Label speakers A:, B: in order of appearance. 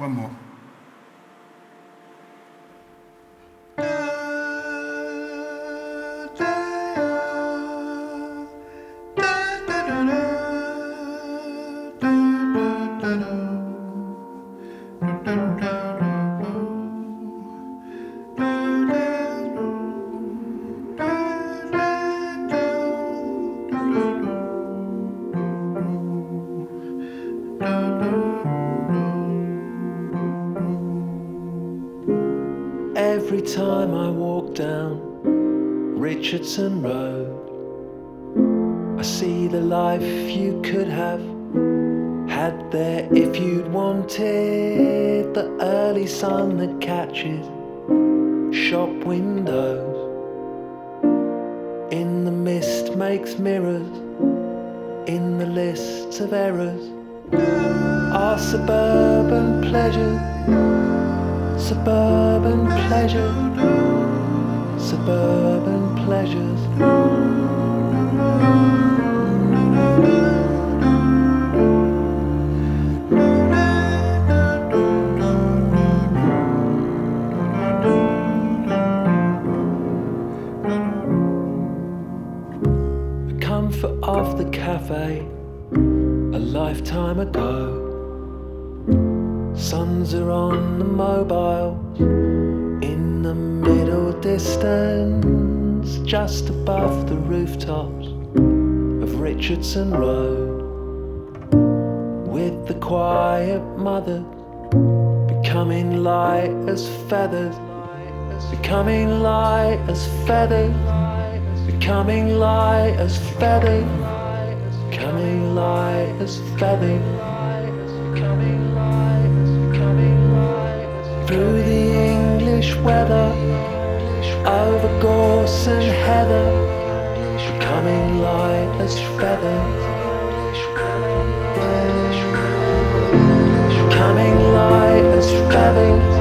A: One more.
B: Every time I walk down Richardson Road, I see the life you could have had there if you'd wanted. The early sun that catches shop windows in the mist makes mirrors in the lists of errors. Our suburban pleasures, suburban pleasure, suburban pleasures. The comfort of the cafe a lifetime ago. Suns are on the mobiles in the middle distance, just above the rooftops of Richardson Road, with the quiet mother becoming light as feathers, becoming light as feathers, becoming light as feathers, becoming light as feathers. Through the English weather, over gorse and heather, becoming light as feathers, becoming light as feathers.